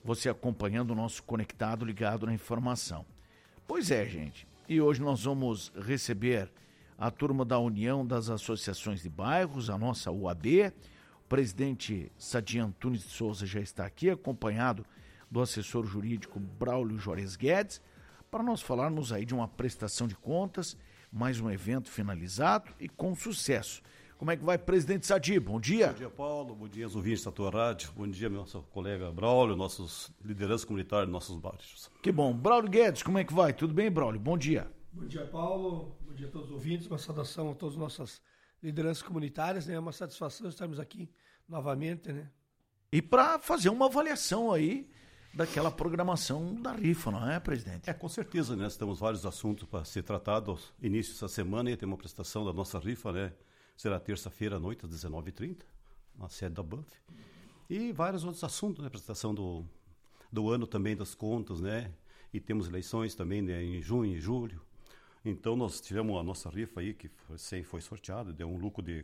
você acompanhando o nosso Conectado Ligado na Informação. Pois é, gente, e hoje nós vamos receber a turma da União das Associações de Bairros, a nossa UAB. O presidente Sadi Antunes de Souza já está aqui, acompanhado do assessor jurídico Braulio Juarez Guedes, para nós falarmos aí de uma prestação de contas, mais um evento finalizado e com sucesso. Como é que vai, presidente Sadi? Bom dia. Bom dia, Paulo. Bom dia, os ouvintes da tua rádio. Bom dia, nosso colega Braulio, nossos lideranças comunitárias dos nossos bairros. Que bom. Braulio Guedes, como é que vai? Tudo bem, Braulio? Bom dia. Bom dia, Paulo. Bom dia a todos os ouvintes. Uma saudação a todas as nossas lideranças comunitárias. É uma satisfação estarmos aqui novamente, né? E para fazer uma avaliação aí daquela programação da rifa, não é, presidente? Com certeza, né? Temos vários assuntos para ser tratados. Início dessa semana ia ter uma prestação da nossa rifa, né? Será terça-feira à noite, às 19h30, na sede da Banff. E vários outros assuntos, né? Prestação do ano também das contas, né? E temos eleições também, né? Em junho e julho. Então nós tivemos a nossa rifa aí, que foi sorteada, deu um lucro de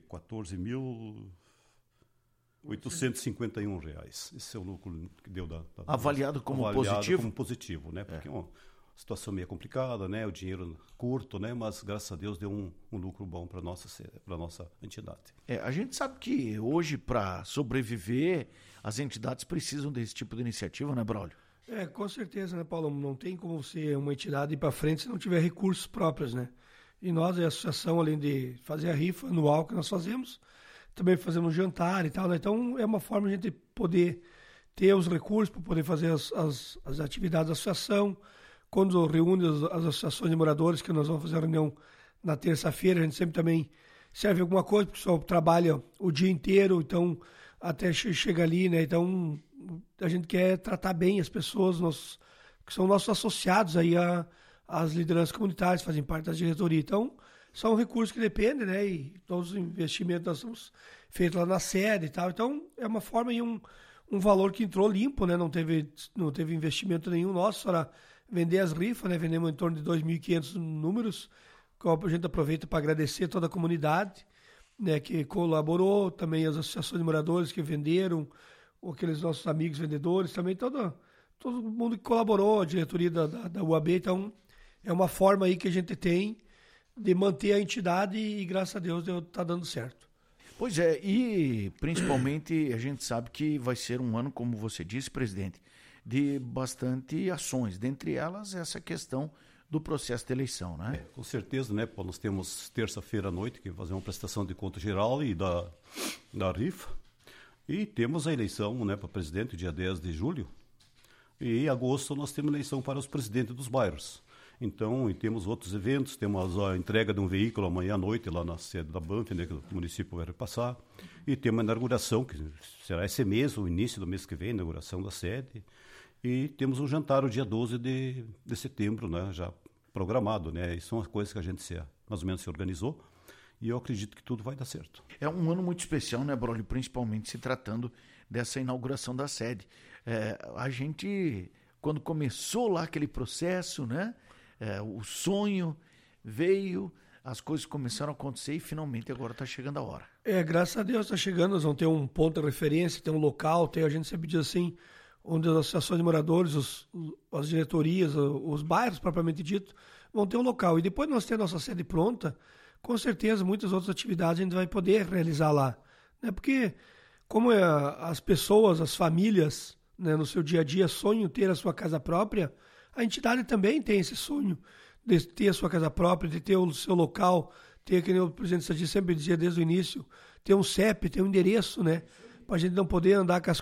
R$14.851. Esse é o lucro que deu avaliado como positivo? Como positivo, né? Porque é uma situação meio complicada, né? O dinheiro curto, né? Mas graças a Deus deu um lucro bom para nossa entidade. A gente sabe que hoje, para sobreviver, as entidades precisam desse tipo de iniciativa, né, Braulio? Com certeza, né, Paulo? Não tem como ser uma entidade ir para frente se não tiver recursos próprios, né? E nós, a associação, além de fazer a rifa anual que nós fazemos, também fazemos jantar e tal, né? Então é uma forma de a gente poder ter os recursos para poder fazer as atividades da associação. Quando reúne as associações de moradores, que nós vamos fazer a reunião na terça-feira, a gente sempre também serve alguma coisa, porque o pessoal trabalha o dia inteiro, então até chega ali, né? Então a gente quer tratar bem as pessoas, que são nossos associados aí às lideranças comunitárias, fazem parte da diretoria. Então, são recursos que dependem, né? E todos os investimentos nós estamos feitos lá na sede e tal. Então, é uma forma e um valor que entrou limpo, né? Não teve investimento nenhum nosso para vender as rifas, né? Vendemos em torno de 2.500 números, que a gente aproveita para agradecer toda a comunidade, né? Que colaborou, também as associações de moradores que venderam, aqueles nossos amigos vendedores, também todo mundo que colaborou, a diretoria da UAB. Então, é uma forma aí que a gente tem de manter a entidade e, graças a Deus, está dando certo. Pois é, e principalmente a gente sabe que vai ser um ano, como você disse, presidente, de bastante ações, dentre elas essa questão do processo de eleição, né? Com certeza, né, Paulo? Nós temos terça-feira à noite que fazer uma prestação de conta geral e da rifa, e temos a eleição, né, para presidente, dia 10 de julho, e em agosto nós temos eleição para os presidentes dos bairros. Então, e temos outros eventos, temos a entrega de um veículo amanhã à noite lá na sede da Banff, né, que o município vai repassar, e temos a inauguração, que será esse mês, o início do mês que vem, a inauguração da sede, e temos um jantar o dia 12 de setembro, né, já programado, né, e são as coisas que a gente mais ou menos se organizou, e eu acredito que tudo vai dar certo. É um ano muito especial, né, Braulio, principalmente se tratando dessa inauguração da sede. A gente, quando começou lá aquele processo, né, o sonho veio, as coisas começaram a acontecer e finalmente agora está chegando a hora. Graças a Deus está chegando, nós vamos ter um ponto de referência, ter um local, a gente sempre diz assim, onde as associações de moradores, as diretorias, os bairros propriamente dito, vão ter um local. E depois de nós ter a nossa sede pronta, com certeza muitas outras atividades a gente vai poder realizar lá. Né? Porque como as pessoas, as famílias, né, no seu dia a dia sonham ter a sua casa própria, a entidade também tem esse sonho de ter a sua casa própria, de ter o seu local, ter, que o presidente Sadi sempre dizia desde o início, ter um CEP, ter um endereço, né? Para a gente não poder andar com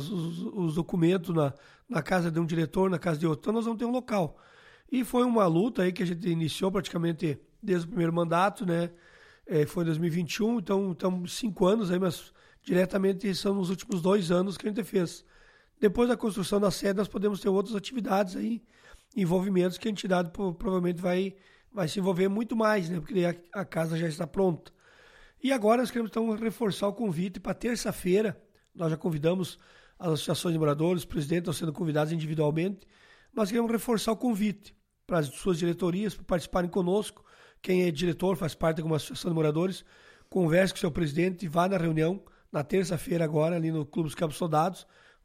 os documentos na casa de um diretor, na casa de outro. Então nós vamos ter um local. E foi uma luta aí que a gente iniciou praticamente desde o primeiro mandato, né? Foi em 2021, então estamos 5 anos aí, mas diretamente são nos últimos 2 anos que a gente fez. Depois da construção da sede, nós podemos ter outras atividades aí, envolvimentos que a entidade provavelmente vai se envolver muito mais, né? Porque a casa já está pronta. E agora nós queremos então reforçar o convite para terça-feira. Nós já convidamos as associações de moradores, os presidentes estão sendo convidados individualmente. Nós queremos reforçar o convite para as suas diretorias, para participarem conosco. Quem é diretor, faz parte de alguma associação de moradores, converse com o seu presidente e vá na reunião na terça-feira agora, ali no Clube dos Campos Soldados.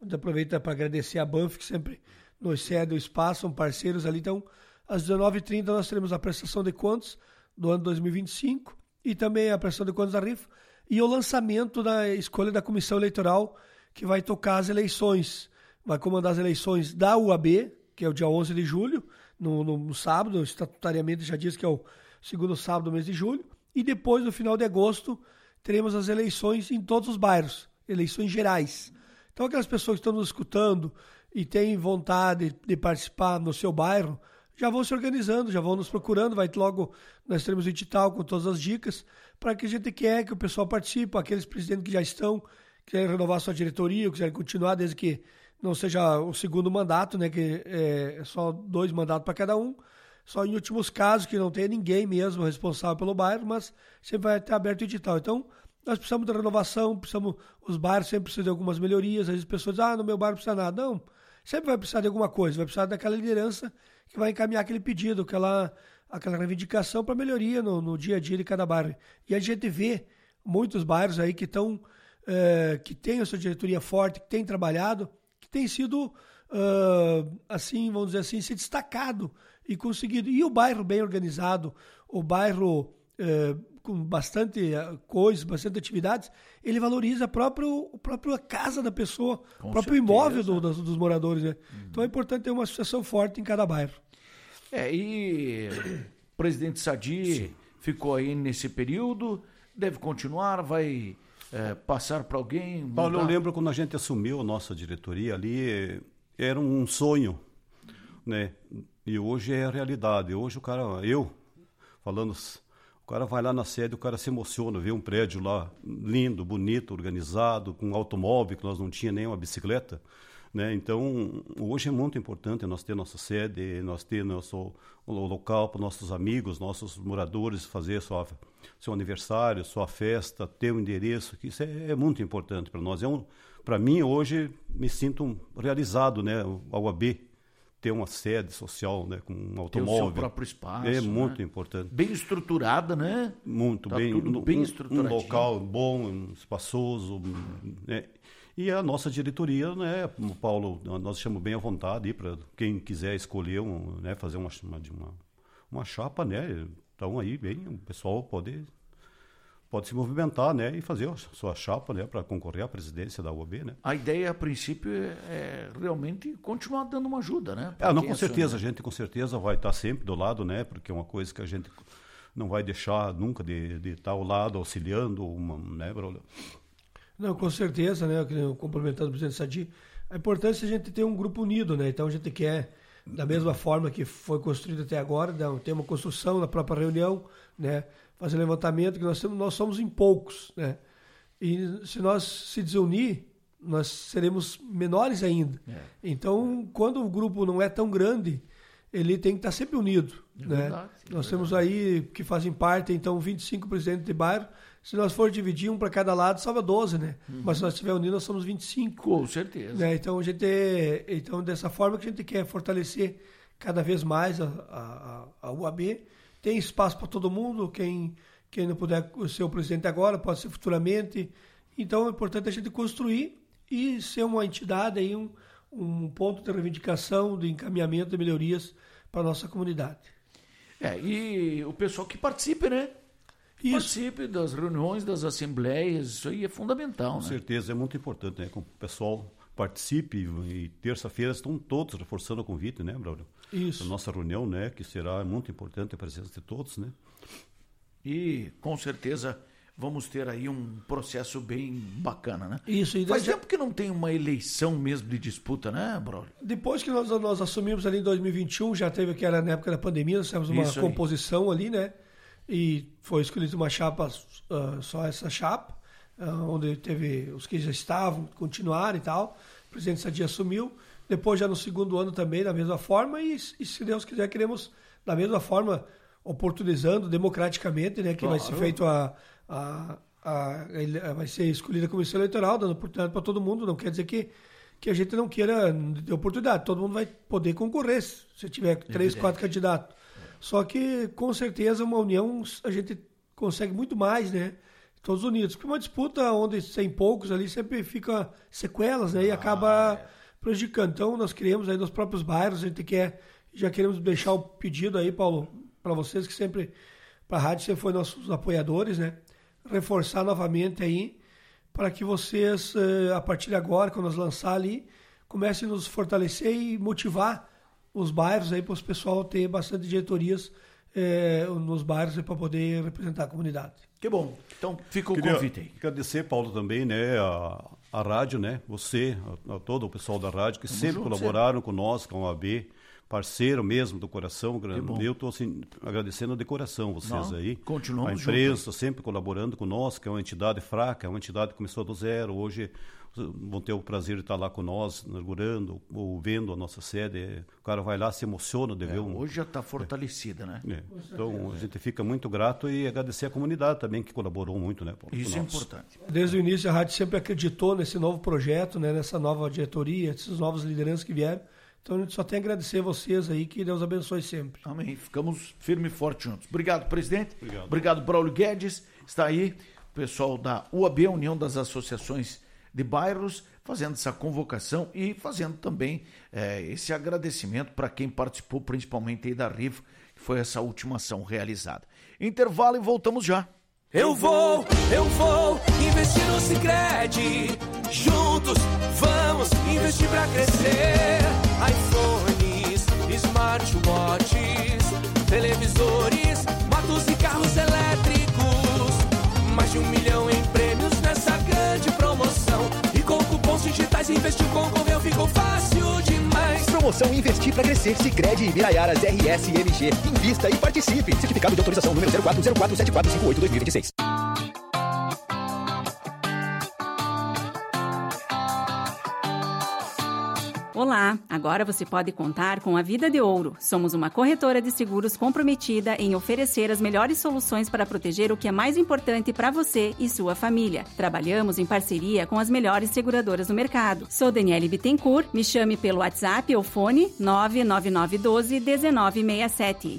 A gente aproveita para agradecer a Banff, que sempre nos cede o espaço, são parceiros ali. Então, às 19h30 nós teremos a prestação de contas do ano 2025 e também a prestação de contas da rifa e o lançamento da escolha da comissão eleitoral que vai tocar as eleições, vai comandar as eleições da UAB, que é o dia 11 de julho, no sábado, estatutariamente já diz que é o segundo sábado do mês de julho, e depois, no final de agosto, teremos as eleições em todos os bairros, eleições gerais. Então, aquelas pessoas que estão nos escutando e têm vontade de participar no seu bairro, já vão se organizando, já vão nos procurando, nós teremos o edital com todas as dicas, para que a gente quer que o pessoal participe, aqueles presidentes que já estão, querem renovar sua diretoria, quiserem continuar, desde que não seja o segundo mandato, né, que é só 2 mandatos para cada um, só em últimos casos, que não tenha ninguém mesmo responsável pelo bairro, mas sempre vai estar aberto o edital. Então, nós precisamos de renovação, os bairros sempre precisam de algumas melhorias, às vezes as pessoas dizem, no meu bairro não precisa nada. Não, sempre vai precisar de alguma coisa, vai precisar daquela liderança que vai encaminhar aquele pedido, aquela reivindicação para melhoria no dia a dia de cada bairro. E a gente vê muitos bairros aí que estão, que têm a sua diretoria forte, que têm trabalhado, que têm sido, assim, vamos dizer assim, se destacado e conseguido. E o bairro bem organizado, o bairro com bastante coisas, bastante atividades, ele valoriza a própria casa da pessoa, o próprio imóvel dos moradores, né? Então é importante ter uma associação forte em cada bairro. E o presidente Sadi ficou aí nesse período, deve continuar, vai passar para alguém? Paulo, eu lembro quando a gente assumiu a nossa diretoria ali, era um sonho, né? E hoje é a realidade. Hoje o cara vai lá na sede, o cara se emociona, vê um prédio lá lindo, bonito, organizado, com automóvel, que nós não tínhamos nem uma bicicleta, né? Então, hoje é muito importante nós ter nossa sede, nós ter o local para nossos amigos, nossos moradores fazer seu aniversário, sua festa, ter um endereço, que isso é muito importante para nós. Para mim, hoje, me sinto realizado, né? A UAB ter uma sede social, né, com um automóvel. Ter o seu próprio espaço. É muito importante. Bem estruturada, né? Muito tá bem. Tudo bem estruturado. Um local bom, espaçoso, né? E a nossa diretoria, né, Paulo, nós deixamos bem à vontade para quem quiser escolher, né, fazer uma chapa, né? Então aí bem, o pessoal pode se movimentar, né, e fazer a sua chapa, né, para concorrer à presidência da UAB, né? A ideia, a princípio, é realmente continuar dando uma ajuda, né? Com certeza, a gente com certeza vai estar sempre do lado, né, porque é uma coisa que a gente não vai deixar nunca de estar ao lado, auxiliando, né, Braulio? Não, com certeza, né, complementando o presidente Sadi, a importância é a gente ter um grupo unido, né, então a gente quer, da mesma forma que foi construído até agora, ter uma construção na própria reunião, né, fazer levantamento, que nós somos em poucos, né? E se nós se desunir, nós seremos menores ainda. Então, quando o grupo não é tão grande, ele tem que estar sempre unido, né? Verdade, nós temos aí, que fazem parte, então, 25 presidentes de bairro. Se nós for dividir um para cada lado, sobra 12, né? Mas se nós estivermos unidos, nós somos 25. Com certeza. Né? Então, dessa forma que a gente quer fortalecer cada vez mais a UAB. Tem espaço para todo mundo, quem não puder ser o presidente agora, pode ser futuramente. Então é importante a gente construir e ser uma entidade, aí, um ponto de reivindicação, de encaminhamento de melhorias para a nossa comunidade. E o pessoal que participe, né? Isso. Participe das reuniões, das assembleias, isso aí é fundamental, Com certeza, é muito importante, né? Que o pessoal participe e terça-feira estão todos reforçando o convite, né, Braulio? Isso. A nossa reunião, né, que será muito importante a presença de todos, né? E com certeza vamos ter aí um processo bem bacana, né? Isso. E Faz tempo que não tem uma eleição mesmo de disputa, né, Braulio? Depois que nós assumimos ali em 2021, já teve aquela na época da pandemia, nós fizemos uma composição ali, né? E foi escolhida uma chapa, só essa chapa, onde teve os que já estavam, continuaram e tal. O presidente Sadi assumiu. Depois, já no segundo ano também, da mesma forma. E se Deus quiser, queremos, da mesma forma, oportunizando democraticamente, né? Que claro. vai ser feito vai ser escolhida a comissão eleitoral, dando oportunidade para todo mundo. Não quer dizer que a gente não queira ter oportunidade. Todo mundo vai poder concorrer, se tiver 3, 4 candidatos. Só que, com certeza, uma união a gente consegue muito mais, né? todos unidos. Porque uma disputa onde tem poucos ali sempre fica sequelas, né? E acaba prejudicando. Então, nós queremos aí nos próprios bairros, a gente já queremos deixar o pedido aí, Paulo, para vocês que sempre, para a rádio, sempre foi nossos apoiadores, né? Reforçar novamente aí, para que vocês, a partir de agora, quando nós lançar ali, comecem a nos fortalecer e motivar os bairros aí para os pessoal ter bastante diretorias nos bairros para poder representar a comunidade. Que bom. Então fica o convite aí. Agradecer, Paulo, também, né, a rádio, né, você, a todo o pessoal da rádio que sempre colaboraram conosco, com a OAB, parceiro mesmo do coração. Eu estou assim, agradecendo de coração vocês aí. Continuamos a imprensa sempre colaborando conosco, que é uma entidade fraca, é uma entidade que começou do zero. Hoje vão ter o prazer de estar lá com nós, inaugurando ou vendo a nossa sede. O cara vai lá, se emociona de ver hoje já está fortalecida, né? Então a gente fica muito grato e agradecer a comunidade também que colaborou muito, né, Paulo? Isso é importante. Desde o início a rádio sempre acreditou nesse novo projeto, né, nessa nova diretoria, esses novos lideranças que vieram. Então a gente só tem a agradecer a vocês aí, que Deus abençoe sempre. Amém. Ficamos firme e forte juntos. Obrigado, presidente. Obrigado, Braulio Guedes. Está aí o pessoal da UAB, União das Associações de Bairros, fazendo essa convocação e fazendo também esse agradecimento para quem participou, principalmente aí da rifa, que foi essa última ação realizada. Intervalo e voltamos já. Eu vou investir no Sicredi. Juntos vamos investir pra crescer. iPhones, smartwatches, televisores, motos e carros elétricos. Mais de 1 milhão em prêmios nessa grande promoção. E com cupons digitais investiu, concorreu, ficou fácil demais. Promoção Investir pra Crescer, Sicredi, Biraiaras, RSMG. Invista e participe. Certificado de autorização número 04047458-2026. Olá, agora você pode contar com a Vida de Ouro. Somos uma corretora de seguros comprometida em oferecer as melhores soluções para proteger o que é mais importante para você e sua família. Trabalhamos em parceria com as melhores seguradoras do mercado. Sou Daniele Bittencourt, me chame pelo WhatsApp ou fone 99912-1967.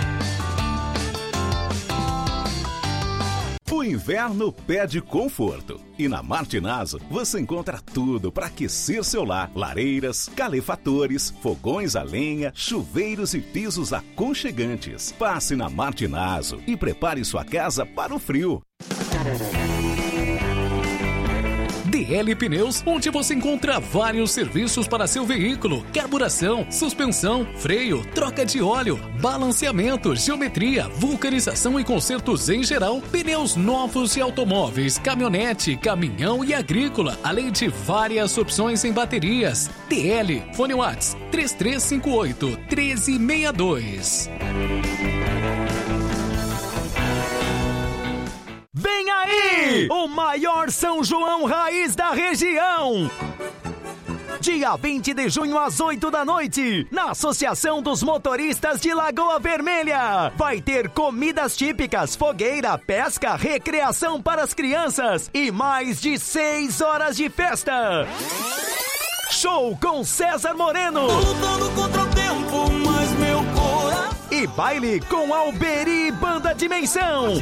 O inverno pede conforto. E na Martinazzo você encontra tudo para aquecer seu lar. Lareiras, calefatores, fogões a lenha, chuveiros e pisos aconchegantes. Passe na Martinazzo e prepare sua casa para o frio. DL Pneus, onde você encontra vários serviços para seu veículo: carburação, suspensão, freio, troca de óleo, balanceamento, geometria, vulcanização e consertos em geral, pneus novos e automóveis, caminhonete, caminhão e agrícola, além de várias opções em baterias. DL, fone Whats 3358-1362. Vem aí! O maior São João Raiz da região! Dia 20 de junho às 8 da noite, na Associação dos Motoristas de Lagoa Vermelha. Vai ter comidas típicas, fogueira, pesca, recreação para as crianças e mais de 6 horas de festa. Show com César Moreno. Lutando contra o tempo, mas meu coração. E baile com Alberi Banda Dimensão.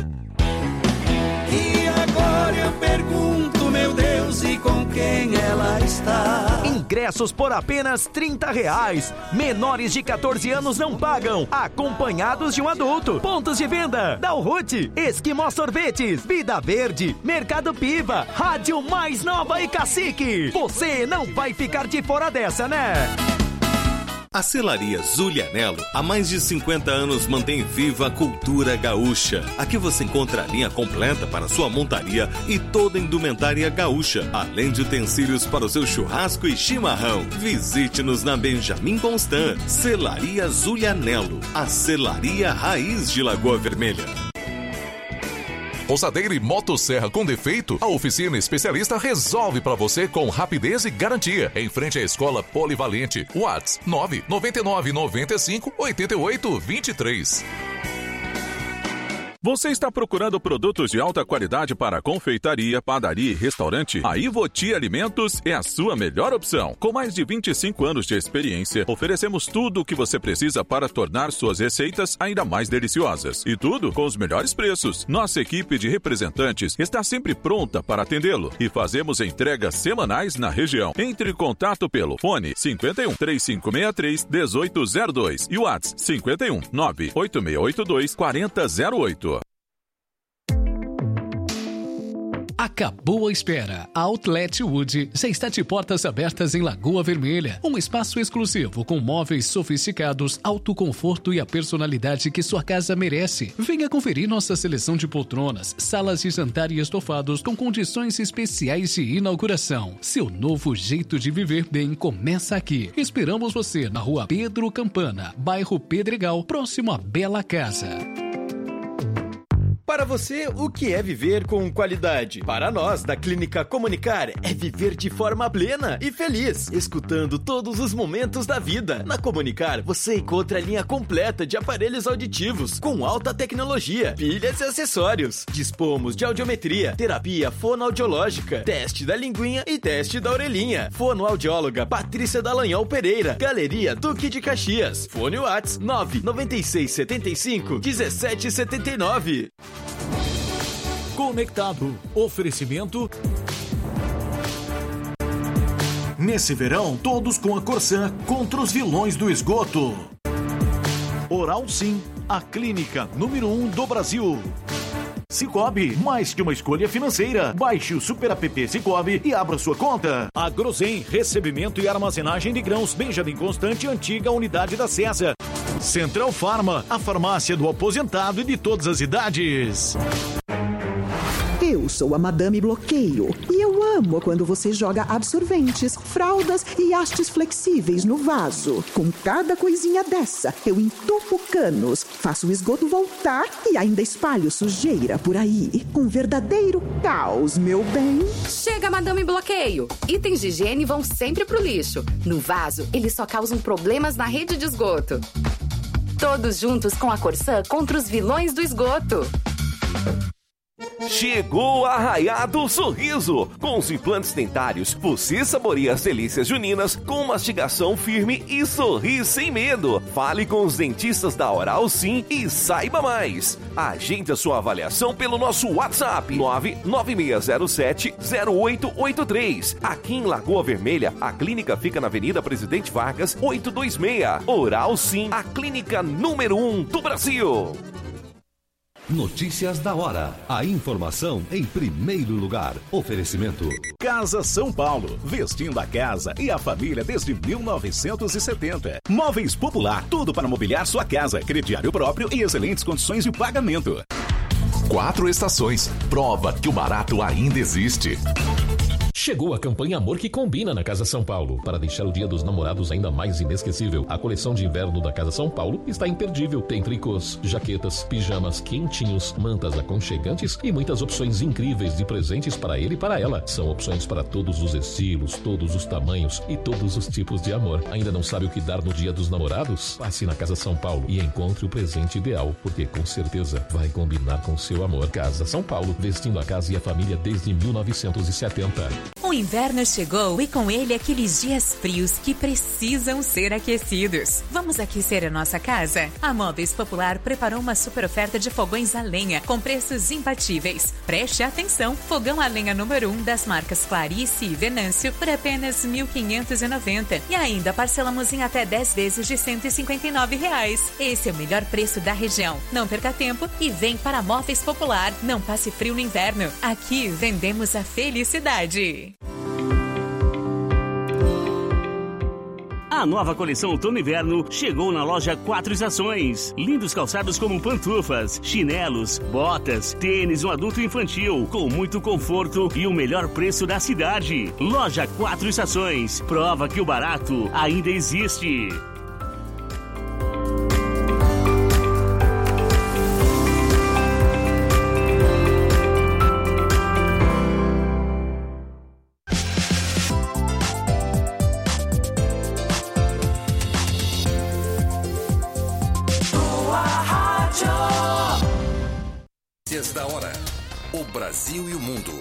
E agora eu pergunto, meu Deus, e com quem ela está? Ingressos por apenas R$30. Menores de 14 anos não pagam, acompanhados de um adulto. Pontos de venda: Dalrute, Esquimó Sorvetes, Vida Verde, Mercado Piva, Rádio Mais Nova e Cacique. Você não vai ficar de fora dessa, né? A Selaria Zulianello há mais de 50 anos mantém viva a cultura gaúcha. Aqui você encontra a linha completa para sua montaria e toda a indumentária gaúcha, além de utensílios para o seu churrasco e chimarrão. Visite-nos na Benjamin Constant. Selaria Zulianello, a selaria raiz de Lagoa Vermelha. Roçadeira e motosserra com defeito? A oficina especialista resolve para você com rapidez e garantia. Em frente à Escola Polivalente. Whats 99995 8823. Você está procurando produtos de alta qualidade para confeitaria, padaria e restaurante? A Ivoti Alimentos é a sua melhor opção. Com mais de 25 anos de experiência, oferecemos tudo o que você precisa para tornar suas receitas ainda mais deliciosas. E tudo com os melhores preços. Nossa equipe de representantes está sempre pronta para atendê-lo e fazemos entregas semanais na região. Entre em contato pelo fone 51 3563 1802 e o WhatsApp 51 98682 4008. Acabou a espera. A Outlet Wood já está de portas abertas em Lagoa Vermelha. Um espaço exclusivo com móveis sofisticados, alto conforto e a personalidade que sua casa merece. Venha conferir nossa seleção de poltronas, salas de jantar e estofados com condições especiais de inauguração. Seu novo jeito de viver bem começa aqui. Esperamos você na Rua Pedro Campana, bairro Pedregal, próximo à Bela Casa. Para você, o que é viver com qualidade? Para nós, da Clínica Comunicar, é viver de forma plena e feliz, escutando todos os momentos da vida. Na Comunicar, você encontra a linha completa de aparelhos auditivos, com alta tecnologia, pilhas e acessórios. Dispomos de audiometria, terapia fonoaudiológica, teste da linguinha e teste da orelhinha. Fonoaudióloga Patrícia Dallagnol Pereira, Galeria Duque de Caxias. Fone Whats 99675 1779. Conectado. Oferecimento. Nesse verão, todos com a Corsã contra os vilões do esgoto. Oral Sim, a clínica número 1 do Brasil. Cicobi, mais que uma escolha financeira. Baixe o Super App Cicobi e abra sua conta. Agrozen, recebimento e armazenagem de grãos Benjamin Constante, antiga unidade da César. Central Farma, a farmácia do aposentado e de todas as idades. Eu sou a Madame Bloqueio e eu amo quando você joga absorventes, fraldas e hastes flexíveis no vaso. Com cada coisinha dessa, eu entupo canos, faço o esgoto voltar e ainda espalho sujeira por aí. Um verdadeiro caos, meu bem. Chega, Madame Bloqueio. Itens de higiene vão sempre pro lixo. No vaso, eles só causam problemas na rede de esgoto. Todos juntos com a Corsã contra os vilões do esgoto. Chegou a Arraiado Sorriso! Com os implantes dentários, você saboreia as delícias juninas com mastigação firme e sorri sem medo. Fale com os dentistas da Oral Sim e saiba mais. Agende a sua avaliação pelo nosso WhatsApp 99607-0883. Aqui em Lagoa Vermelha, a clínica fica na Avenida Presidente Vargas, 826. Oral Sim, a clínica número 1 do Brasil. Notícias da hora. A informação em primeiro lugar. Oferecimento. Casa São Paulo. Vestindo a casa e a família desde 1970. Móveis Popular. Tudo para mobiliar sua casa. Crediário próprio e excelentes condições de pagamento. 4 estações. Prova que o barato ainda existe. Chegou a campanha Amor que Combina na Casa São Paulo. Para deixar o Dia dos Namorados ainda mais inesquecível, a coleção de inverno da Casa São Paulo está imperdível. Tem tricôs, jaquetas, pijamas quentinhos, mantas aconchegantes e muitas opções incríveis de presentes para ele e para ela. São opções para todos os estilos, todos os tamanhos e todos os tipos de amor. Ainda não sabe o que dar no Dia dos Namorados? Passe na Casa São Paulo e encontre o presente ideal, porque com certeza vai combinar com o seu amor. Casa São Paulo, vestindo a casa e a família desde 1970. O inverno chegou e com ele aqueles dias frios que precisam ser aquecidos. Vamos aquecer a nossa casa? A Móveis Popular preparou uma super oferta de fogões a lenha com preços imbatíveis. Preste atenção, fogão a lenha número 1 das marcas Clarice e Venâncio por apenas R$ 1.590 e ainda parcelamos em até 10 vezes de R$ 159. Esse é o melhor preço da região. Não perca tempo e vem para a Móveis Popular. Não passe frio no inverno. Aqui vendemos a felicidade. A nova coleção Outono e Inverno chegou na loja 4 Estações. Lindos calçados como pantufas, chinelos, botas, tênis, um adulto e infantil, com muito conforto e o melhor preço da cidade. Loja 4 Estações. Prova que o barato ainda existe. Brasil e o mundo.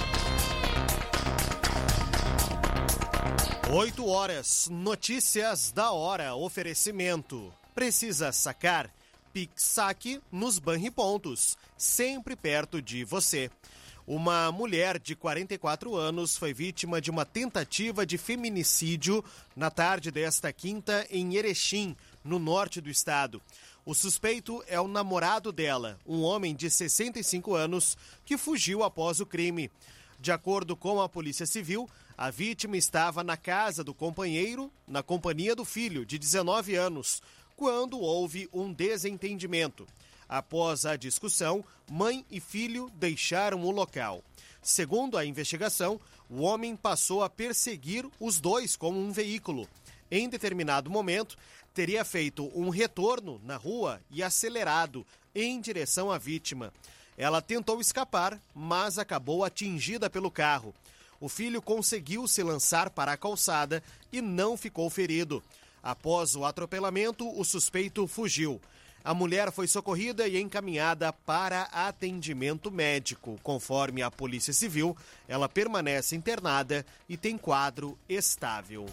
8 horas, notícias da hora, oferecimento. Precisa sacar? Pix Saque nos Banripontos, sempre perto de você. Uma mulher de 44 anos foi vítima de uma tentativa de feminicídio na tarde desta quinta em Erechim, no norte do estado. O suspeito é o namorado dela, um homem de 65 anos, que fugiu após o crime. De acordo com a Polícia Civil, a vítima estava na casa do companheiro, na companhia do filho, de 19 anos, quando houve um desentendimento. Após a discussão, mãe e filho deixaram o local. Segundo a investigação, o homem passou a perseguir os dois com um veículo. Em determinado momento, teria feito um retorno na rua e acelerado em direção à vítima. Ela tentou escapar, mas acabou atingida pelo carro. O filho conseguiu se lançar para a calçada e não ficou ferido. Após o atropelamento, o suspeito fugiu. A mulher foi socorrida e encaminhada para atendimento médico. Conforme a Polícia Civil, ela permanece internada e tem quadro estável.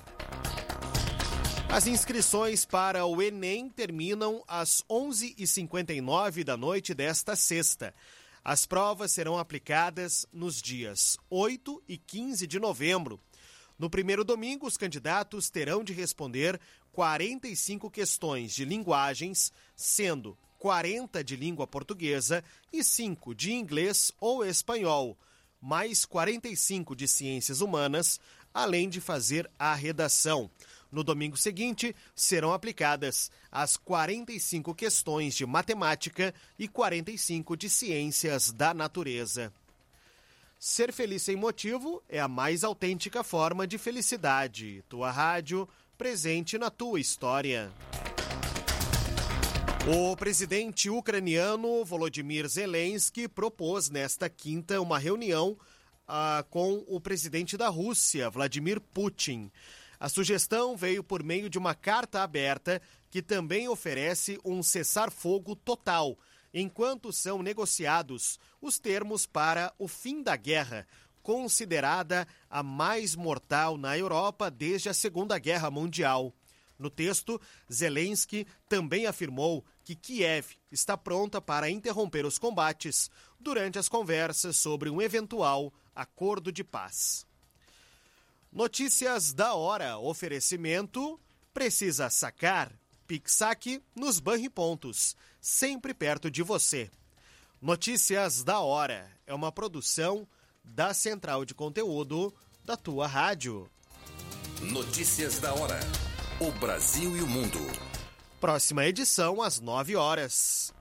As inscrições para o Enem terminam às 11h59 da noite desta sexta. As provas serão aplicadas nos dias 8 e 15 de novembro. No primeiro domingo, os candidatos terão de responder 45 questões de linguagens, sendo 40 de língua portuguesa e 5 de inglês ou espanhol, mais 45 de ciências humanas, além de fazer a redação. No domingo seguinte, serão aplicadas as 45 questões de matemática e 45 de ciências da natureza. Ser feliz sem motivo é a mais autêntica forma de felicidade. Tua rádio, presente na tua história. O presidente ucraniano Volodymyr Zelensky propôs nesta quinta uma reunião com o presidente da Rússia, Vladimir Putin. A sugestão veio por meio de uma carta aberta que também oferece um cessar-fogo total, enquanto são negociados os termos para o fim da guerra, considerada a mais mortal na Europa desde a Segunda Guerra Mundial. No texto, Zelensky também afirmou que Kiev está pronta para interromper os combates durante as conversas sobre um eventual acordo de paz. Notícias da hora, oferecimento, precisa sacar? Pix Saque nos Banripontos, sempre perto de você. Notícias da hora é uma produção da Central de Conteúdo da tua rádio. Notícias da hora. O Brasil e o mundo. Próxima edição às 9 horas.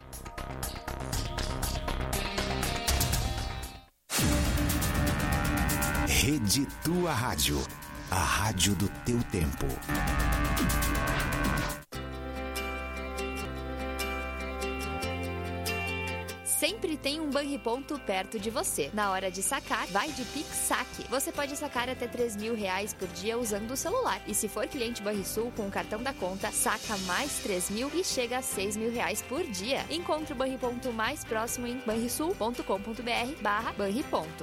Rede Tua Rádio. A rádio do teu tempo. Sempre tem um Banriponto perto de você. Na hora de sacar, vai de Pix Saque. Você pode sacar até R$3.000 por dia usando o celular. E se for cliente Banrisul com o cartão da conta, saca mais R$3.000 e chega a R$6.000 por dia. Encontre o Banriponto mais próximo em banrisul.com.br/Banriponto.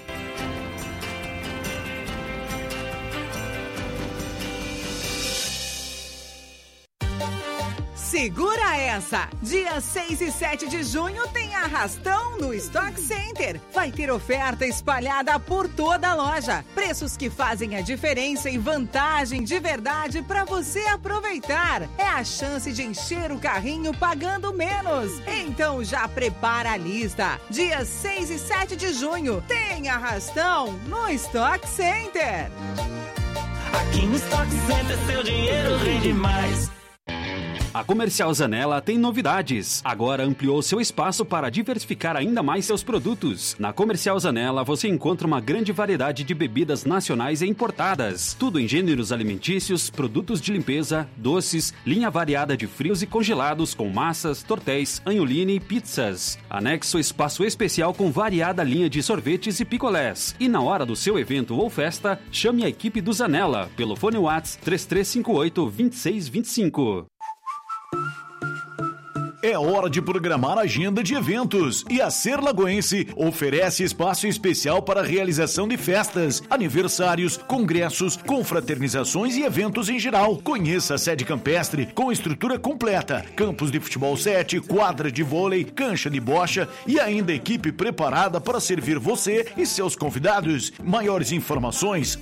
Segura essa! Dia 6 e 7 de junho tem arrastão no Stock Center. Vai ter oferta espalhada por toda a loja. Preços que fazem a diferença e vantagem de verdade para você aproveitar. É a chance de encher o carrinho pagando menos. Então já prepara a lista. Dia 6 e 7 de junho tem arrastão no Stock Center. Aqui no Stock Center seu dinheiro rende mais. A Comercial Zanella tem novidades. Agora ampliou seu espaço para diversificar ainda mais seus produtos. Na Comercial Zanella você encontra uma grande variedade de bebidas nacionais e importadas. Tudo em gêneros alimentícios, produtos de limpeza, doces, linha variada de frios e congelados com massas, tortéis, anholine e pizzas. Anexo espaço especial com variada linha de sorvetes e picolés. E na hora do seu evento ou festa, chame a equipe do Zanella pelo fone WhatsApp 3358-2625. É hora de programar a agenda de eventos e a Ser Lagoense oferece espaço especial para a realização de festas, aniversários, congressos, confraternizações e eventos em geral. Conheça a sede campestre com estrutura completa, campos de futebol 7, quadra de vôlei, cancha de bocha e ainda equipe preparada para servir você e seus convidados. Maiores informações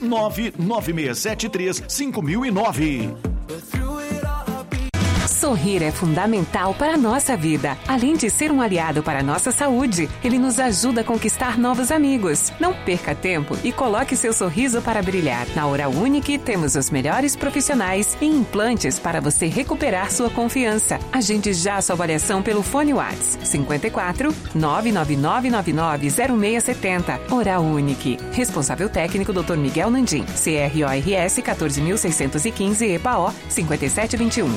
99673-5009. Sorrir é fundamental para a nossa vida. Além de ser um aliado para a nossa saúde, ele nos ajuda a conquistar novos amigos. Não perca tempo e coloque seu sorriso para brilhar. Na Oral Unique temos os melhores profissionais e implantes para você recuperar sua confiança. Agende já sua avaliação pelo fone WhatsApp 54 999990670. Oral Unique. Responsável técnico Dr. Miguel Nandim. CRORS 14.615 EPAO 5721.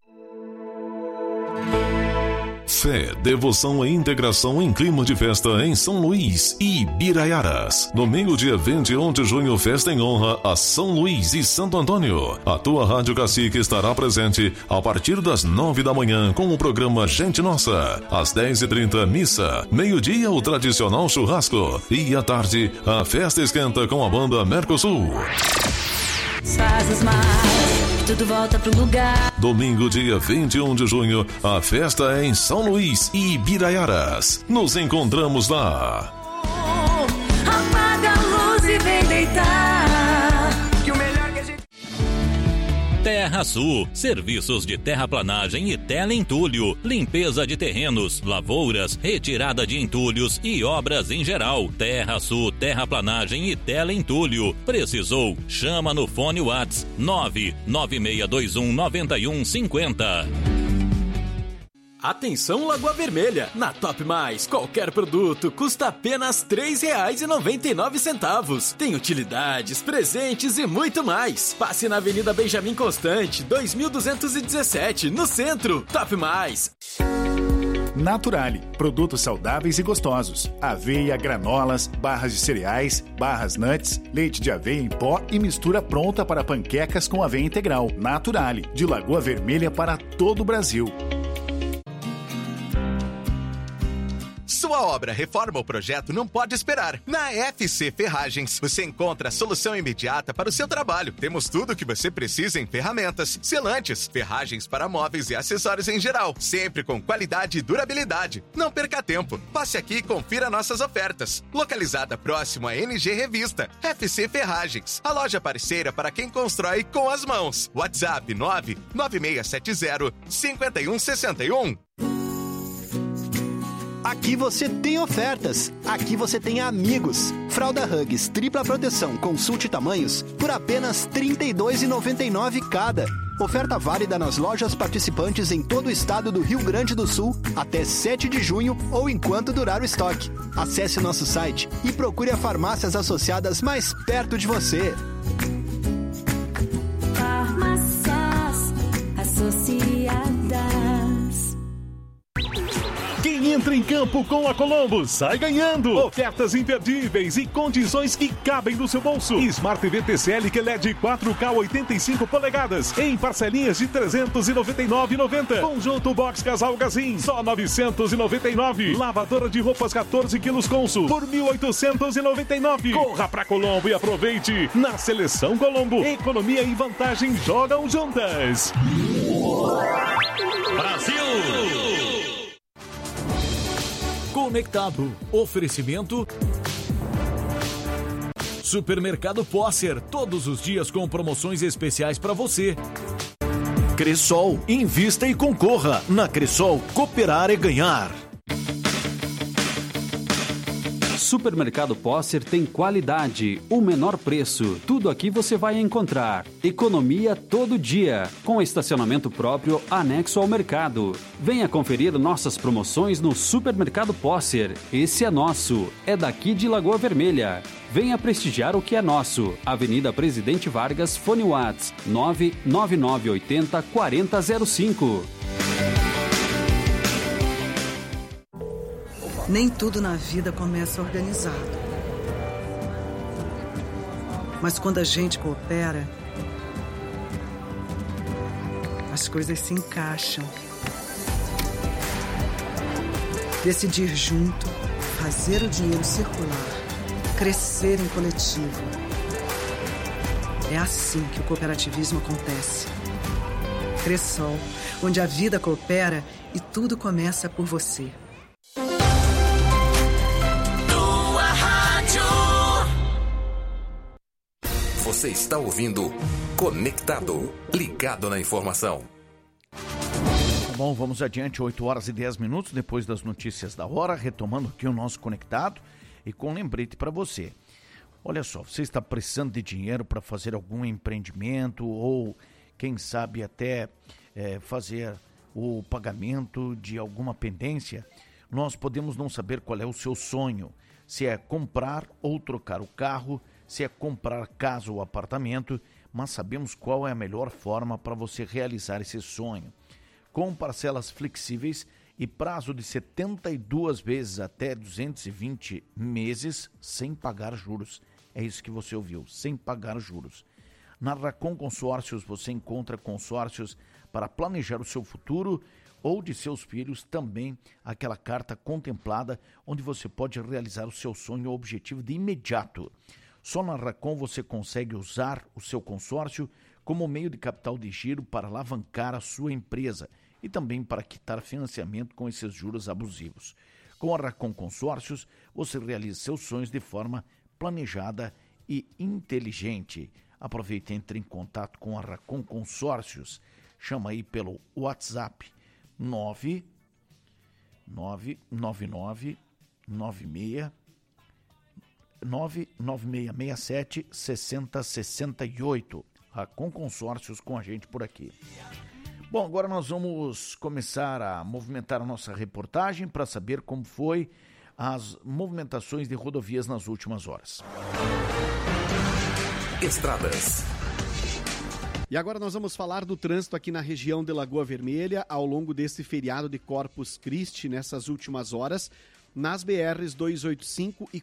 Fé, devoção e integração em clima de festa em São Luís e Ibiraiaras. Domingo, dia 21 de junho, festa em honra a São Luís e Santo Antônio. A tua Rádio Cacique estará presente a partir das 9 da manhã com o programa Gente Nossa. Às 10h30, missa. Meio-dia, o tradicional churrasco. E à tarde, a festa esquenta com a banda Mercosul. Faz as malas, tudo volta pro lugar. Domingo, dia 21 de junho, a festa é em São Luís e Ibiraiaras. Nos encontramos lá. Apaga a luz e vem deitar. Que o melhor que a gente... Terra Sul, serviços de terraplanagem e teleentulho, limpeza de terrenos, lavouras, retirada de entulhos e obras em geral. Terra Sul, terraplanagem e teleentulho. Precisou? Chama no fone WhatsApp 996219150. Atenção Lagoa Vermelha, na Top Mais, qualquer produto custa apenas R$ 3,99. Tem utilidades, presentes e muito mais. Passe na Avenida Benjamin Constante, 2217, no centro. Top Mais. Naturale, produtos saudáveis e gostosos. Aveia, granolas, barras de cereais, barras nuts, leite de aveia em pó e mistura pronta para panquecas com aveia integral. Naturale, de Lagoa Vermelha para todo o Brasil. Sua obra, reforma ou projeto não pode esperar. Na FC Ferragens, você encontra a solução imediata para o seu trabalho. Temos tudo o que você precisa em ferramentas, selantes, ferragens para móveis e acessórios em geral, sempre com qualidade e durabilidade. Não perca tempo. Passe aqui e confira nossas ofertas. Localizada próximo à NG Revista. FC Ferragens, a loja parceira para quem constrói com as mãos. WhatsApp 99670-5161. Aqui você tem ofertas, aqui você tem amigos. Fralda Huggies tripla proteção, consulte tamanhos por apenas R$ 32,99 cada. Oferta válida nas lojas participantes em todo o estado do Rio Grande do Sul até 7 de junho ou enquanto durar o estoque. Acesse nosso site e procure as farmácias associadas mais perto de você. Farmácias associadas. Quem entra em campo com a Colombo sai ganhando. Ofertas imperdíveis e condições que cabem no seu bolso. Smart TV TCL QLED 4K 85 polegadas em parcelinhas de R$ 399,90. Conjunto Box Casal Gazin, só R$ 999. Lavadora de roupas 14 quilos Consul por R$ 1.899. Corra pra Colombo e aproveite. Na Seleção Colombo, economia e vantagem jogam juntas. Brasil! Conectado. Oferecimento Supermercado Posser, todos os dias com promoções especiais para você. Cressol, invista e concorra. Na Cressol, cooperar é ganhar. Supermercado Posser tem qualidade, o menor preço. Tudo aqui você vai encontrar. Economia todo dia, com estacionamento próprio anexo ao mercado. Venha conferir nossas promoções no Supermercado Posser. Esse é nosso, é daqui de Lagoa Vermelha. Venha prestigiar o que é nosso. Avenida Presidente Vargas, fone WhatsApp 99980 4005. Nem tudo na vida começa organizado. Mas quando a gente coopera, as coisas se encaixam. decidir junto, fazer o dinheiro circular, crescer em coletivo. É assim que o cooperativismo acontece. Cressol, onde a vida coopera e tudo começa por você. Tua Rádio. Você está ouvindo Conectado, ligado na informação. Bom, vamos adiante, 8 horas e 10 minutos depois das notícias da hora, retomando aqui o nosso Conectado e com um lembrete para você. Olha só, você está precisando de dinheiro para fazer algum empreendimento ou, quem sabe, até fazer o pagamento de alguma pendência? Nós podemos não saber qual é o seu sonho, se é comprar ou trocar o carro, se é comprar casa ou apartamento, mas sabemos qual é a melhor forma para você realizar esse sonho. Com parcelas flexíveis e prazo de 72 vezes até 220 meses sem pagar juros. É isso que você ouviu, sem pagar juros. Na Racon Consórcios você encontra consórcios para planejar o seu futuro ou de seus filhos, também aquela carta contemplada onde você pode realizar o seu sonho ou objetivo de imediato. Só na Racon você consegue usar o seu consórcio como meio de capital de giro para alavancar a sua empresa e também para quitar financiamento com esses juros abusivos. Com a Racon Consórcios, você realiza seus sonhos de forma planejada e inteligente. Aproveite e entre em contato com a Racon Consórcios. Chama aí pelo WhatsApp 99667 6068. Racon Consórcios com a gente por aqui. Bom, agora nós vamos começar a movimentar a nossa reportagem para saber como foi as movimentações de rodovias nas últimas horas. Estradas. E agora nós vamos falar do trânsito aqui na região de Lagoa Vermelha ao longo desse feriado de Corpus Christi nessas últimas horas. Nas BRs 285 e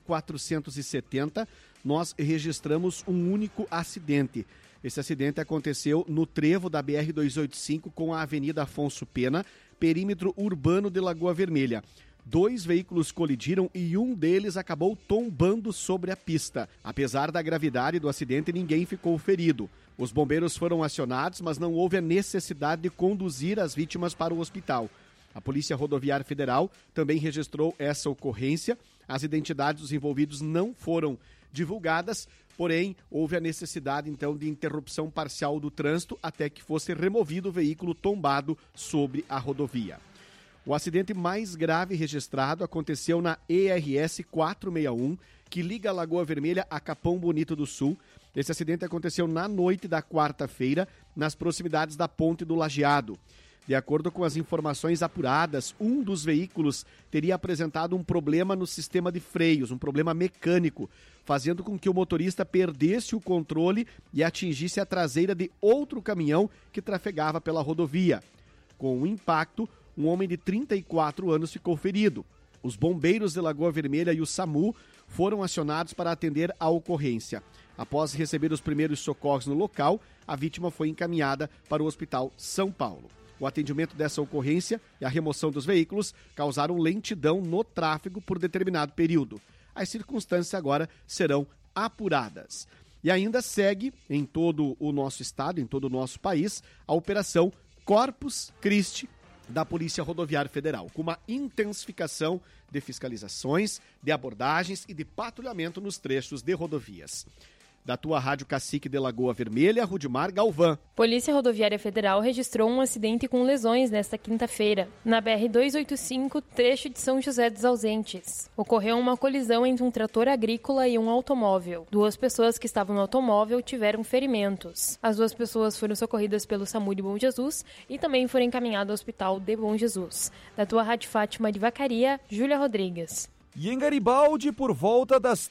470, nós registramos um único acidente. Esse acidente aconteceu no trevo da BR-285 com a Avenida Afonso Pena, perímetro urbano de Lagoa Vermelha. 2 veículos colidiram e um deles acabou tombando sobre a pista. Apesar da gravidade do acidente, ninguém ficou ferido. Os bombeiros foram acionados, mas não houve a necessidade de conduzir as vítimas para o hospital. A Polícia Rodoviária Federal também registrou essa ocorrência. As identidades dos envolvidos não foram divulgadas, porém, houve a necessidade, então, de interrupção parcial do trânsito até que fosse removido o veículo tombado sobre a rodovia. O acidente mais grave registrado aconteceu na ERS 461, que liga a Lagoa Vermelha a Capão Bonito do Sul. Esse acidente aconteceu na noite da quarta-feira, nas proximidades da Ponte do Lajeado. De acordo com as informações apuradas, um dos veículos teria apresentado um problema no sistema de freios, um problema mecânico, fazendo com que o motorista perdesse o controle e atingisse a traseira de outro caminhão que trafegava pela rodovia. Com o impacto, um homem de 34 anos ficou ferido. Os bombeiros de Lagoa Vermelha e o SAMU foram acionados para atender a ocorrência. Após receber os primeiros socorros no local, a vítima foi encaminhada para o Hospital São Paulo. O atendimento dessa ocorrência e a remoção dos veículos causaram lentidão no tráfego por determinado período. As circunstâncias agora serão apuradas. E ainda segue em todo o nosso estado, em todo o nosso país, a Operação Corpus Christi da Polícia Rodoviária Federal, com uma intensificação de fiscalizações, de abordagens e de patrulhamento nos trechos de rodovias. Da tua Rádio Cacique de Lagoa Vermelha, Rudimar Galvão. Polícia Rodoviária Federal registrou um acidente com lesões nesta quinta-feira, na BR-285, trecho de São José dos Ausentes. Ocorreu uma colisão entre um trator agrícola e um automóvel. 2 pessoas que estavam no automóvel tiveram ferimentos. As 2 pessoas foram socorridas pelo SAMU de Bom Jesus e também foram encaminhadas ao Hospital de Bom Jesus. Da tua Rádio Fátima de Vacaria, Júlia Rodrigues. E em Garibaldi, por volta das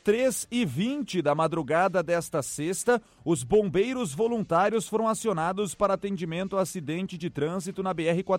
3h20 da madrugada desta sexta, os bombeiros voluntários foram acionados para atendimento a acidente de trânsito na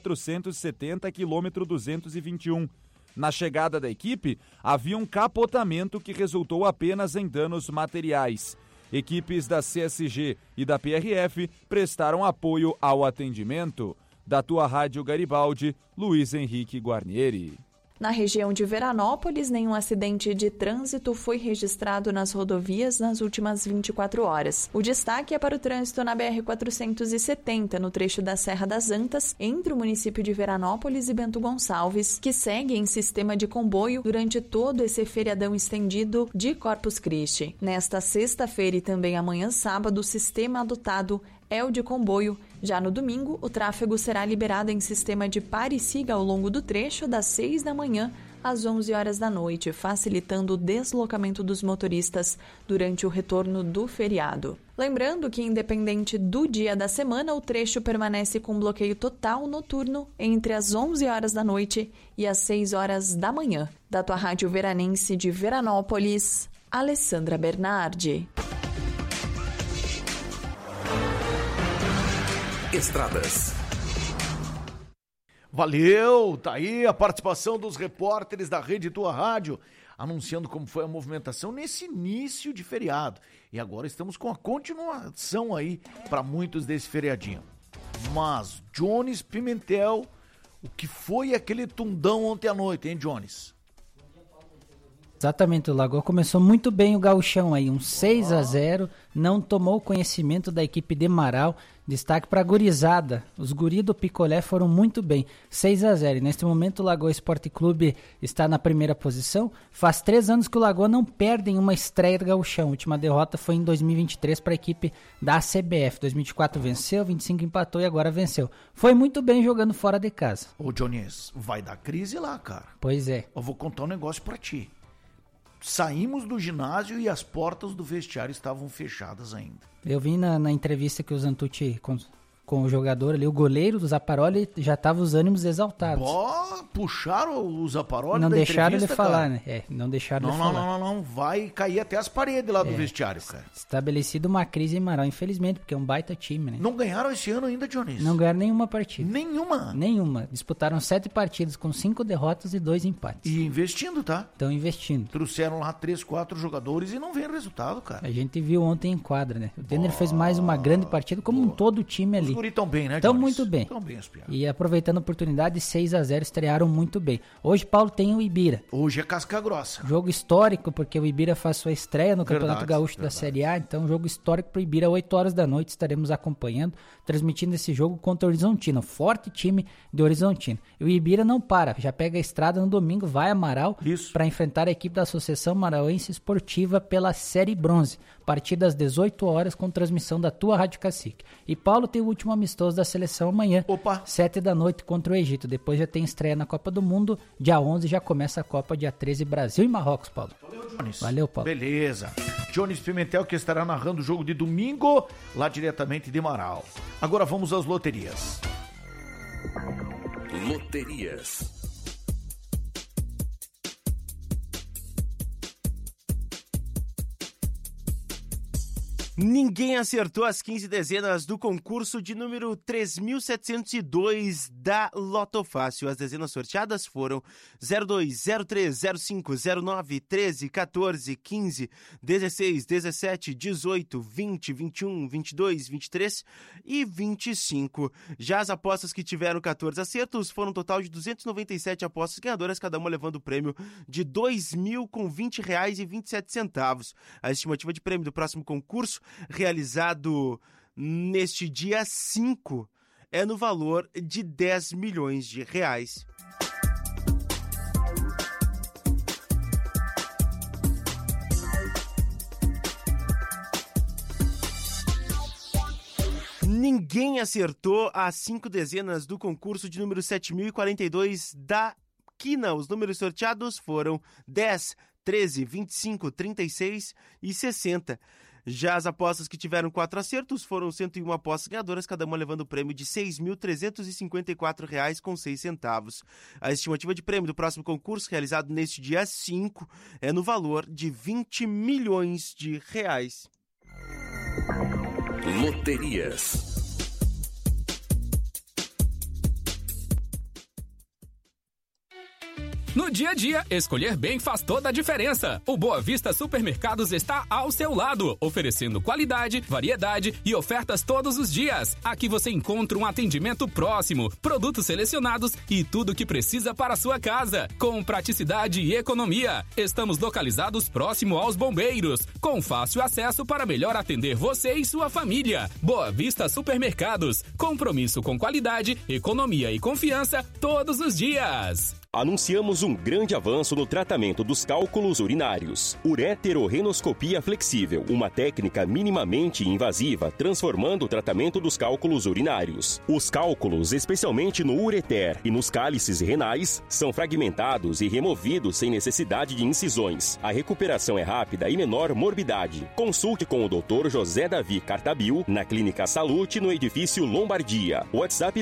BR-470, quilômetro 221. Na chegada da equipe, havia um capotamento que resultou apenas em danos materiais. Equipes da CSG e da PRF prestaram apoio ao atendimento. Da tua Rádio Garibaldi, Luiz Henrique Guarnieri. Na região de Veranópolis, nenhum acidente de trânsito foi registrado nas rodovias nas últimas 24 horas. O destaque é para o trânsito na BR-470, no trecho da Serra das Antas, entre o município de Veranópolis e Bento Gonçalves, que segue em sistema de comboio durante todo esse feriadão estendido de Corpus Christi. Nesta sexta-feira e também amanhã sábado, o sistema adotado é o de comboio. Já no domingo, o tráfego será liberado em sistema de pare e siga ao longo do trecho das 6 da manhã às 11 horas da noite, facilitando o deslocamento dos motoristas durante o retorno do feriado. Lembrando que, independente do dia da semana, o trecho permanece com bloqueio total noturno entre as 11 horas da noite e as 6 horas da manhã. Da tua rádio veranense de Veranópolis, Alessandra Bernardi. Estradas. Valeu, tá aí a participação dos repórteres da Rede Tua Rádio, anunciando como foi a movimentação nesse início de feriado. E agora estamos com a continuação aí para muitos desse feriadinho. Mas, Jones Pimentel, o que foi aquele tundão ontem à noite, hein, Jones? Exatamente, o Lagoa começou muito bem o gauchão aí, um 6-0, não tomou conhecimento da equipe de Marau. Destaque para a gurizada, os guris do Picolé foram muito bem, 6-0. Neste momento o Lagoa Esporte Clube está na primeira posição. Faz 3 anos que o Lagoa não perde em uma estreia do gauchão. A última derrota foi em 2023 para a equipe da CBF. 2024 venceu, 25 empatou e agora venceu. Foi muito bem jogando fora de casa. Ô Jones, vai dar crise lá, cara. Pois é. Eu vou contar um negócio para ti. Saímos do ginásio e as portas do vestiário estavam fechadas ainda. Eu vi na entrevista que o Zantucci com o jogador ali, o goleiro do Zaparoli, já tava os ânimos exaltados. Puxaram o Zaparoli não da deixaram ele cara. falar, né? Não deixaram ele falar. Não, vai cair até as paredes lá do vestiário, cara. Estabelecido uma crise em Marau, infelizmente, porque é um baita time, né? Não ganharam esse ano ainda, Dionísio? Não ganharam nenhuma partida. Nenhuma? Disputaram 7 partidas com 5 derrotas e 2 empates. E investindo, tá? Estão investindo. Trouxeram lá 3, 4 jogadores e não vem resultado, cara. A gente viu ontem em quadra, né? O Denner fez mais uma grande partida, como todo o time ali. Os guris tão bem, né, Estão muito bem. E aproveitando a oportunidade, 6-0, estrearam muito bem. Hoje, Paulo, tem o Ibira. Hoje é casca grossa. Jogo histórico, porque o Ibira faz sua estreia no Campeonato Gaúcho da Série A. Então, jogo histórico para o Ibira, 8 horas da noite. Estaremos acompanhando, transmitindo esse jogo contra o Horizontino. Forte time de Horizontino. E o Ibira não para, já pega a estrada no domingo, vai a Marau para enfrentar a equipe da Associação Marauense Esportiva pela Série Bronze. Partida às 18 horas com transmissão da tua Rádio Cacique. E Paulo tem o último amistoso da seleção amanhã, 7 da noite contra o Egito. Depois já tem estreia na Copa do Mundo. Dia 11 já começa a Copa, dia 13 Brasil e Marrocos, Paulo. Valeu, Jones. Valeu, Paulo. Beleza. Jones Pimentel que estará narrando o jogo de domingo, lá diretamente de Marau. Agora vamos às loterias. Loterias. Ninguém acertou as 15 dezenas do concurso de número 3.702 da Loto Fácil. As dezenas sorteadas foram 02, 03, 05, 09, 13, 14, 15, 16, 17, 18, 20, 21, 22, 23 e 25. Já as apostas que tiveram 14 acertos foram um total de 297 apostas ganhadoras, cada uma levando o prêmio de R$ 2.020,27. A estimativa de prêmio do próximo concurso, realizado neste dia 5, é no valor de R$10 milhões. Ninguém acertou as 5 dezenas do concurso de número 7.042 da Quina. Os números sorteados foram 10, 13, 25, 36 e 60. Já as apostas que tiveram 4 acertos foram 101 apostas ganhadoras, cada uma levando o prêmio de R$ 6.354,06. A estimativa de prêmio do próximo concurso, realizado neste dia 5, é no valor de R$20 milhões. Loterias. No dia a dia, escolher bem faz toda a diferença. O Boa Vista Supermercados está ao seu lado, oferecendo qualidade, variedade e ofertas todos os dias. Aqui você encontra um atendimento próximo, produtos selecionados e tudo o que precisa para a sua casa, com praticidade e economia. Estamos localizados próximo aos bombeiros, com fácil acesso para melhor atender você e sua família. Boa Vista Supermercados, compromisso com qualidade, economia e confiança todos os dias. Anunciamos um grande avanço no tratamento dos cálculos urinários. Ureterorenoscopia flexível, uma técnica minimamente invasiva, transformando o tratamento dos cálculos urinários. Os cálculos, especialmente no ureter e nos cálices renais, são fragmentados e removidos sem necessidade de incisões. A recuperação é rápida e menor morbidade. Consulte com o Dr. José Davi Cartabil, na Clínica Salute, no edifício Lombardia. WhatsApp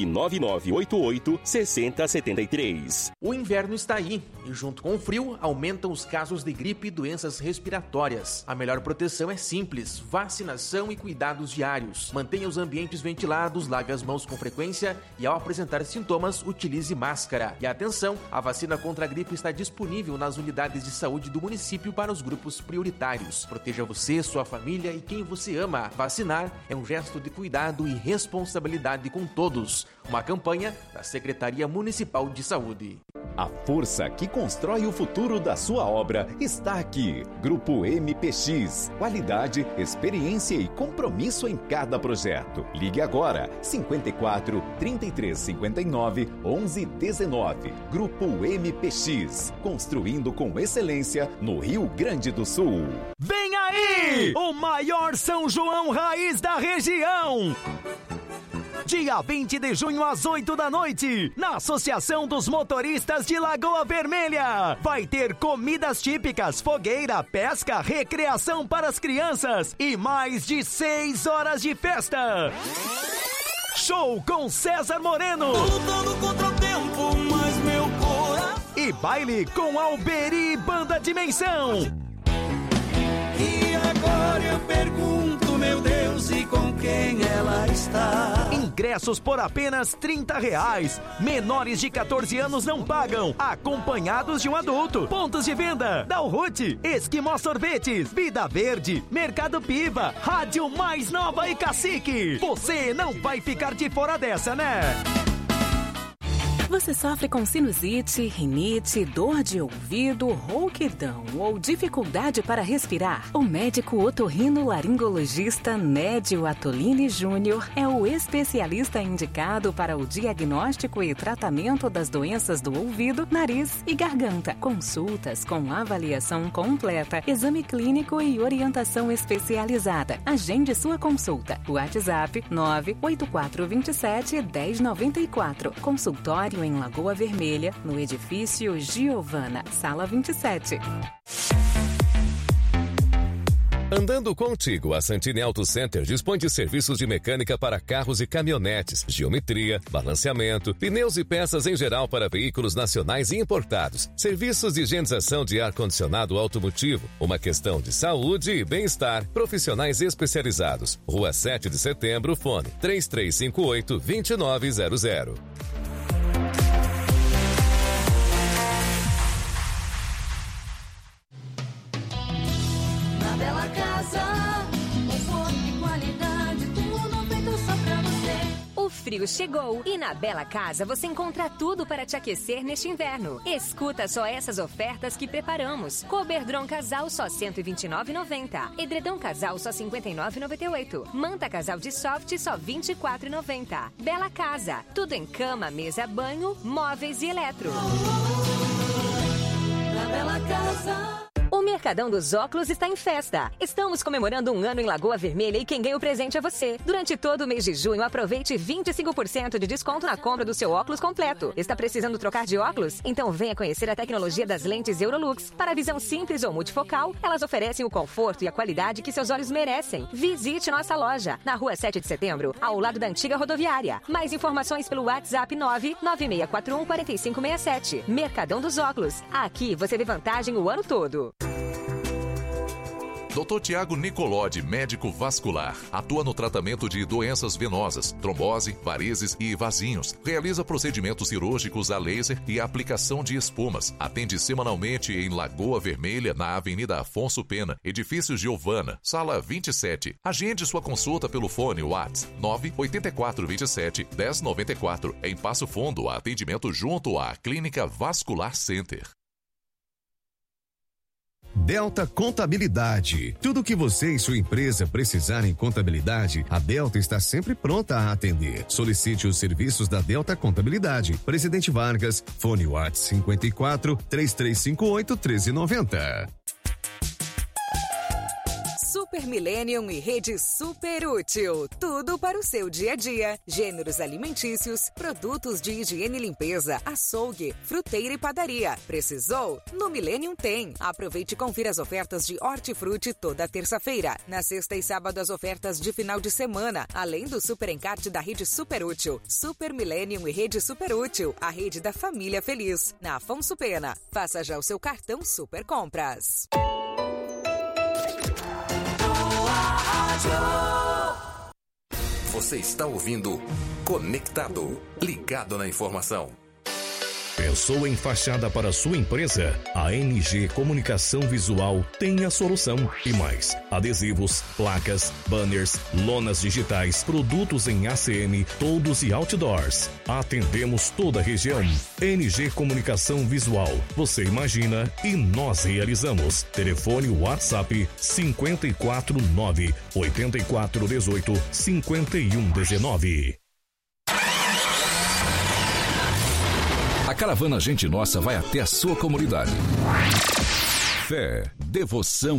99988-6073. O inverno está aí e, junto com o frio, aumentam os casos de gripe e doenças respiratórias. A melhor proteção é simples: vacinação e cuidados diários. Mantenha os ambientes ventilados, lave as mãos com frequência e, ao apresentar sintomas, utilize máscara. E atenção, a vacina contra a gripe está disponível nas unidades de saúde do município para os grupos prioritários. Proteja você, sua família e quem você ama. Vacinar é um gesto de cuidado e responsabilidade com todos. Uma campanha da Secretaria Municipal de Saúde. A força que constrói o futuro da sua obra está aqui. Grupo MPX. Qualidade, experiência e compromisso em cada projeto. Ligue agora 54 33 59 11 19. Grupo MPX. Construindo com excelência no Rio Grande do Sul. Vem aí! O maior São João Raiz da região! Dia 20 de junho às 8 da noite, na Associação dos Motoristas de Lagoa Vermelha. Vai ter comidas típicas, fogueira, pesca, recreação para as crianças e mais de 6 horas de festa. Show com César Moreno. Lutando contra o tempo, mas meu coração. E baile com Alberi Banda Dimensão. E agora eu pergunto, meu Deus, e com quem ela está? Ingressos por apenas R$30. Menores de 14 anos não pagam, acompanhados de um adulto. Pontos de venda: Dalrute, Esquimó Sorvetes, Vida Verde, Mercado Piva, Rádio Mais Nova e Cacique. Você não vai ficar de fora dessa, né? Você sofre com sinusite, rinite, dor de ouvido, rouquidão ou dificuldade para respirar? O médico otorrinolaringologista Nédio Atolini Júnior é o especialista indicado para o diagnóstico e tratamento das doenças do ouvido, nariz e garganta. Consultas com avaliação completa, exame clínico e orientação especializada. Agende sua consulta. WhatsApp 98427-1094. Consultório em Lagoa Vermelha, no edifício Giovana, sala 27. Andando contigo, a Santini Auto Center dispõe de serviços de mecânica para carros e caminhonetes, geometria, balanceamento, pneus e peças em geral para veículos nacionais e importados, serviços de higienização de ar-condicionado automotivo, uma questão de saúde e bem-estar, profissionais especializados. Rua 7 de Setembro, fone 3358-2900. Bela Casa, conforto e qualidade, tudo feito só pra você. O frio chegou e na Bela Casa você encontra tudo para te aquecer neste inverno. Escuta só essas ofertas que preparamos. Coberdron Casal só R$ 129,90. Edredom Casal só R$ 59,98. Manta Casal de Soft só R$ 24,90. Bela Casa, tudo em cama, mesa, banho, móveis e eletro. Na Bela Casa. O Mercadão dos Óculos está em festa. Estamos comemorando um ano em Lagoa Vermelha e quem ganha o presente é você. Durante todo o mês de junho, aproveite 25% de desconto na compra do seu óculos completo. Está precisando trocar de óculos? Então venha conhecer a tecnologia das lentes Eurolux. Para visão simples ou multifocal, elas oferecem o conforto e a qualidade que seus olhos merecem. Visite nossa loja, na Rua 7 de Setembro, ao lado da antiga rodoviária. Mais informações pelo WhatsApp 99641-4567. Mercadão dos Óculos. Aqui você vê vantagem o ano todo. Dr. Tiago Nicolodi, médico vascular, atua no tratamento de doenças venosas, trombose, varizes e vasinhos. Realiza procedimentos cirúrgicos a laser e aplicação de espumas. Atende semanalmente em Lagoa Vermelha, na Avenida Afonso Pena, Edifício Giovana, sala 27. Agende sua consulta pelo fone WhatsApp 98427-1094. Em Passo Fundo, atendimento junto à Clínica Vascular Center. Delta Contabilidade. Tudo o que você e sua empresa precisarem em contabilidade, a Delta está sempre pronta a atender. Solicite os serviços da Delta Contabilidade. Presidente Vargas, fone WhatsApp 54 3358 1390. Super Millennium e Rede Super Útil. Tudo para o seu dia a dia. Gêneros alimentícios, produtos de higiene e limpeza, açougue, fruteira e padaria. Precisou? No Millennium tem. Aproveite e confira as ofertas de hortifruti toda terça-feira. Na sexta e sábado, as ofertas de final de semana. Além do super encarte da Rede Super Útil. Super Millennium e Rede Super Útil. A rede da família feliz. Na Afonso Pena. Faça já o seu cartão Super Compras. Você está ouvindo Conectado, ligado na informação. Pensou em fachada para sua empresa? A NG Comunicação Visual tem a solução. E mais, adesivos, placas, banners, lonas digitais, produtos em ACM, toldos e outdoors. Atendemos toda a região. NG Comunicação Visual. Você imagina e nós realizamos. Telefone WhatsApp 549 8418 5119. A caravana Gente Nossa vai até a sua comunidade. Fé, devoção